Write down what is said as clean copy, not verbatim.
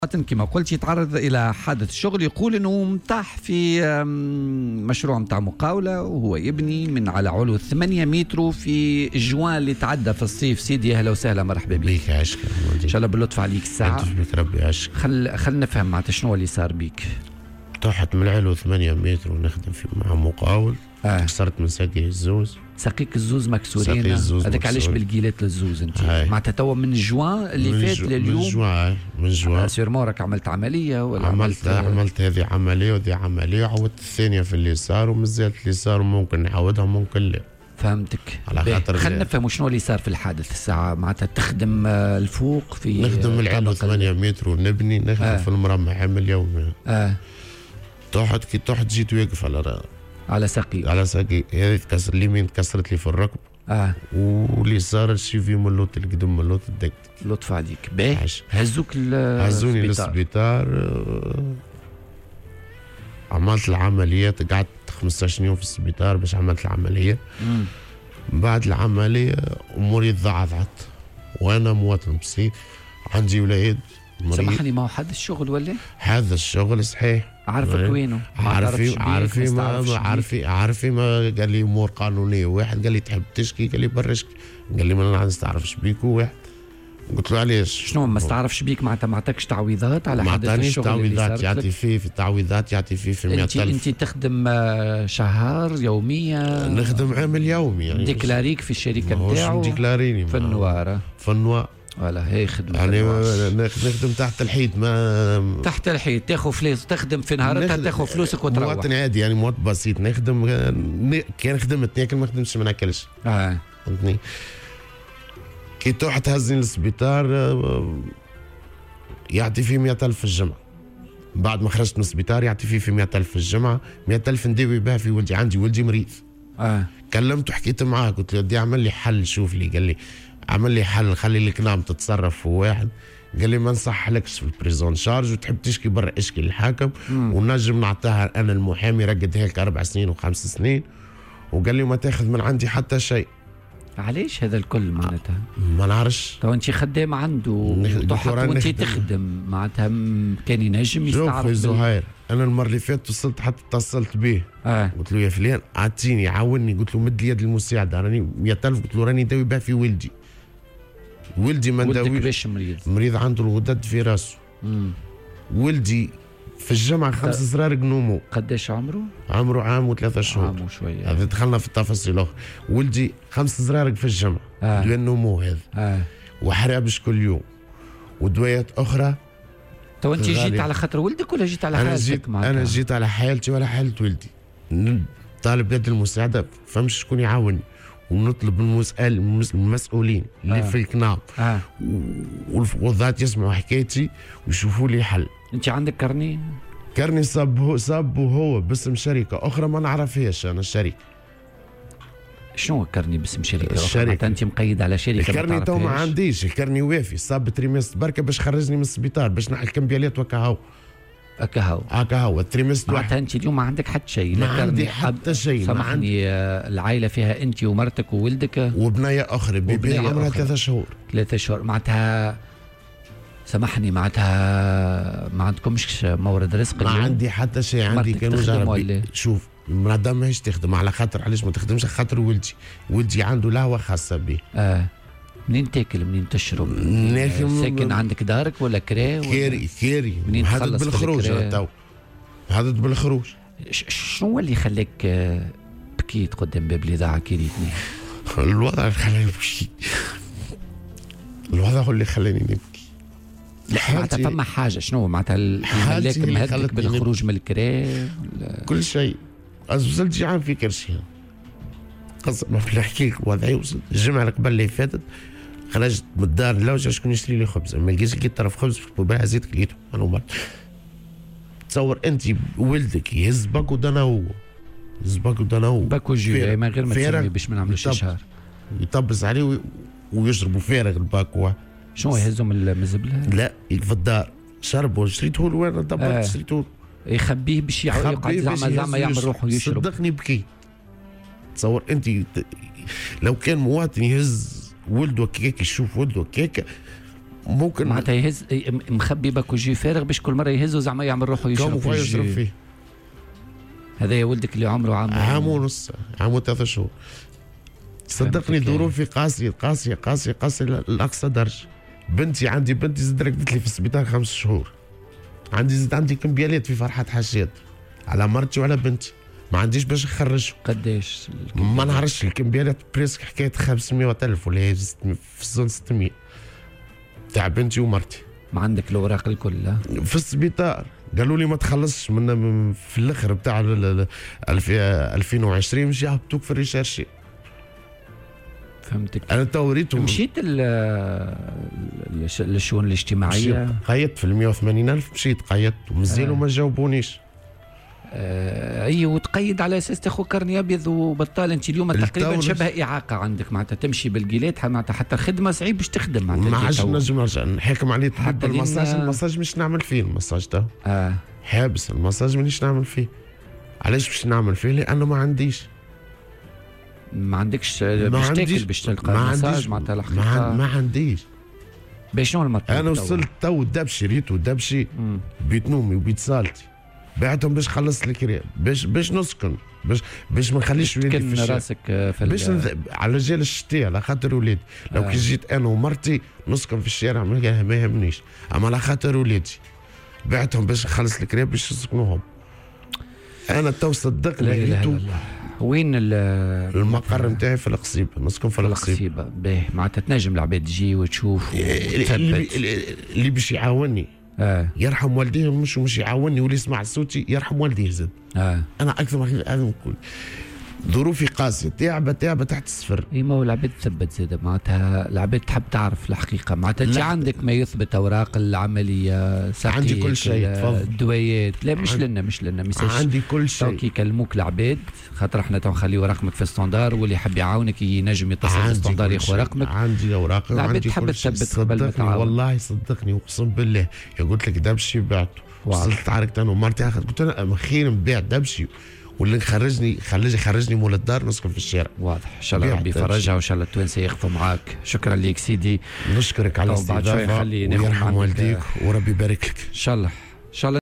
كما قلت يتعرض إلى حادث شغل، يقول أنه متاح في مشروع متاع مقاولة وهو يبني من على علو 8 متر في جوان اللي تعدى في الصيف. سيدي أهلا وسهلا، مرحبا بك. بيك عشك إن شاء الله باللطف عليك الساعة. بك ربي عشك. خل نفهم معناتها شنو اللي صار بيك. طحت من العلو 8 متر ونخدم في مع مقاول. كسرت من ساقي الزوز. ساقيك الزوز مكسورين. هذاك علاش بالجيلات للزوز انت معناتها توا من جوان اللي فات لليوم. من جوان سيرمون راك عملت عملية ولا عملت هذه عملية وذي عملية، عودت الثانية في اليسار ومازالت اليسار ممكن نعاودها ممكن لا. فهمتك. على خاطر خلينا نفهموا شنو اللي صار في الحادث الساعة. معناتها تخدم الفوق في نخدم العلو 8 متر ونبني نخدم في المرمى عمل يومي. طحت كي طحت جيت واقف على ساقي هذه تكسر اليمين تكسرت لي في الركب. واليسار الشيفي من اللوت القدم من اللوت الدك. لطف عليك. باهي هزوني للسبيطار. عملت العمليات، قعدت 15 يوم في السبيطار باش عملت العملية. بعد العملية أموري تضعضعت وأنا مواطن بسيط عندي ولاد. سامحني، ما هو حد الشغل ولا؟ هذا الشغل صحيح. عارفك وينه؟ عارفي ما قال لي امور قانونيه. واحد قال لي تحب تشكي، قال لي برشكي. قال لي ما نستعرفش بيك. واحد قلت له علاش؟ شنو ما استعرفش بيك؟ معناتها ما عطاكش تعويضات على حدث الشغل؟ ما عطانيش تعويضات. يعطي فيه في التعويضات، يعطي فيه في 100,000. انت تخدم شهر يوميا؟ نخدم عامل يومي يعني. ديكلاريك في الشركه نتاعو؟ ديكلاريني في النوار. ولا هي خدمة يعني نخدم تحت الحيط. ما تحت الحيط تاخذ فلوس، تخدم في نهارتها تاخذ فلوسك وتروح. مواطن عادي يعني، مواطن بسيط. نخدم كان خدمت ناكل، ما خدمتش ما ناكلش. فهمتني. كي طحت هزني للسبيطار يعطي فيه 100,000 في الجمعة. بعد ما خرجت من السبيطار يعطي فيه في 100,000 في الجمعة. 100,000 نداوي بها في ولدي. عندي ولدي مريض. كلمته حكيت معاه قلت له ودي اعمل لي حل، شوف لي. قال لي عمل لي حل، خلي لك نعم تتصرف في واحد. قال لي ما نصحلكش في البريزون شارج، وتحب تشكي برا اشكي للحاكم ونجم نعطيها انا المحامي رقدها لك 4 سنين و5 سنين. وقال لي ما تاخذ من عندي حتى شيء. علاش هذا الكل معناتها؟ ما نعرفش. تو انت خدام عنده وضحت وانت تخدم معناتها كان ينجم يستعرض. شوف زهير، انا المره اللي فاتت وصلت حتى اتصلت به. قلت له يا فلان اعطيني عاوني. قلت له مد لي يد المساعده، راني 100,000. قلت له راني نداوي بها في ولدي ما نداويش. ولدك باش مريض عنده الغدد في راسه. ولدي في الجامعة 5 زرار نومو. قداش عمره؟ عمره عام و3 شهور. عام وشوية. هذا دخلنا في التفاصيل الأخرى. ولدي 5 زرار في الجامعة. دواء النمو هذا. وحرابش كل يوم ودويات أخرى. تو أنت جيت على خاطر ولدك ولا جيت على حالتك؟ أنا جيت على حالتي وعلى حالة ولدي. طالب يد المساعدة، فهمش شكون يعاوني. ونطلب من المسؤولين اللي في الكناب والوظات يسمعوا حكايتي ويشوفوا لي حل. انت عندك كرني صاب وهو باسم شركه اخرى ما نعرفهاش انا. الشركه شنو كرني باسم شركه اخرى؟ انت مقيد على شركه الكرني تو ما عنديش. الكرني وافي صاب تريمستر بركه باش خرجني من السبيطار باش نحل كمبيالات وكهو. التريمستر معناتها انت اليوم ما عندك حتى شيء؟ ما عندي حتى شيء. سامحني، العائله فيها انت ومرتك وولدك وبنيه اخرى بيبي عمرها 3 شهور. 3 شهور معناتها. سامحني، معناتها ما عندكمش مورد رزق؟ ما عندي حتى شيء. عندي كانوا جاربي. شوف المدام ماهيش تخدم على خاطر علاش ما تخدمش؟ خاطر ولدي عنده لهوه خاصه به. منين تاكل منين تشرب؟ ساكن عندك دارك ولا كرا؟ كيري منين تخلص بالخروج؟ تو هذا بالخروج. شنو اللي خلاك بكيت قدام باب الاذاعه كيريتني؟ الوضع خلاني نبكي. الوضع هو اللي خلاني نبكي. معناتها فما حاجه. شنو معناتها اللي مهدك بالخروج من الكرا؟ كل شيء. وصلت جيعان في كرشي. قصة ما في نحكي لك وضعي. وصلت الجمعه قبل اللي فاتت خرجت من الدار لوجه شكون يشتري لي خبز. ما لقيتش، لقيت طرف خبز في البوبايه زيت كليته. انا تصور انت ولدك يهز باكو دانا هو باكو جي من غير ما تسمي باش ما نعملوش اشهار. يطبس عليه ويشربوا فارغ الباكو. شنو يهزوا من الزبله؟ لا في الدار شربوا. شريته له وانا دبرت شريته. يخبيه باش يقعد زعما يعمل روحه يشرب. صدقني بكي. تصور انت لو كان مواطن يهز ولده كيك، يشوف ولده كيك ممكن معناتها يهز مخبي باكو جي فارغ باش كل مره يهزه زعما يعمل روحه يشرب فيه. هذا يا ولدك اللي عمره عام ونص، عام و3 شهور. صدقني ظروفي قاسيه قاسيه قاسيه قاسيه لاقصى درجه. عندي بنتي زاد رقدت لي في السبيطار 5 شهور. عندي كمبيالات في فرحة حشاد على مرتي وعلى بنتي، ما عنديش باش نخرجهم. قداش؟ ما نعرفش الكمبيالات بريسك حكايه 500,000 ولا هي في الزون 600 تاع بنتي ومرتي. ما عندك الاوراق الكل؟ في السبيطار قالوا لي ما تخلصش من في الاخر بتاع 2020 مش يهبطوك في الريشيرشي. فهمتك. انا تو وريتهم. مشيت للشؤون الاجتماعيه؟ قيدت في 180,000 مشيت قيدت ومازالوا ما جاوبونيش. اي وتقيد على اساس تاخذ كرني ابيض وبطال. انت اليوم تقريبا شبه اعاقه عندك، معناتها تمشي بالجيلات، معناتها حتى الخدمه صعيب باش تخدم. معناتها ما عادش نجم نحكم عليه. حتى المساج مش نعمل فيه المساج ده. حابس المساج مانيش نعمل فيه. علاش باش نعمل فيه؟ لانه ما عنديش. ما عندكش باش تاكل باش تلقى مساج معناتها الحقيقه. ما عنديش. باش شنو المطلوب؟ انا وصلت تو دبشي ريتو دبشي بيت نومي وبيت صالتي بعتهم باش نخلص الكريم باش نسكن باش ما نخليش ولادي في الشارع. راسك في باش على رجال الشتاء على خاطر ولادي. لو كي جيت انا ومرتي نسكن في الشارع ما يهمنيش، اما على خاطر ولادي بعتهم باش نخلص الكريم باش نسكنوهم. انا تو صدقني ريتو. وين المقر نتاعي؟ في القصيبه، نسكن في القصيبه. باهي معناتها تنجم العباد تجي وتشوف اللي باش يعاونني. يرحم والديه، مش يعاونني واللي يسمع صوتي يرحم والديه زاد. انا اكثر من كل ظروفي قاسيه، تعبه تحت الصفر. اي ما هو العباد تثبت زاد، معناتها العباد تحب تعرف الحقيقه. معناتها انت عندك ما يثبت اوراق العمليه، عندي كل شيء. تفضل. الدوايات لا مش لنا ميساج. عندي كل شيء. كي يكلموك العباد خاطر احنا تو نخليو رقمك في الستاندار، واللي يحب يعاونك ينجم يتصل بالستاندار ياخذ رقمك. عندي اوراق وعندي كل شيء. صدقني والله صدقني اقسم بالله. قلت لك دبشي بعته. وصلت تعاركت انا ومرتي قلت انا خير نبيع دبشي واللي خرجني مول الدار نسكن في الشارع. واضح. ان شاء الله ربي يفرجها وان شاء الله التوانسه يقفوا معاك. شكرا لك سيدي. نشكرك على الاستضافه ويرحم والديك وربي يبارك لك. ان شاء الله.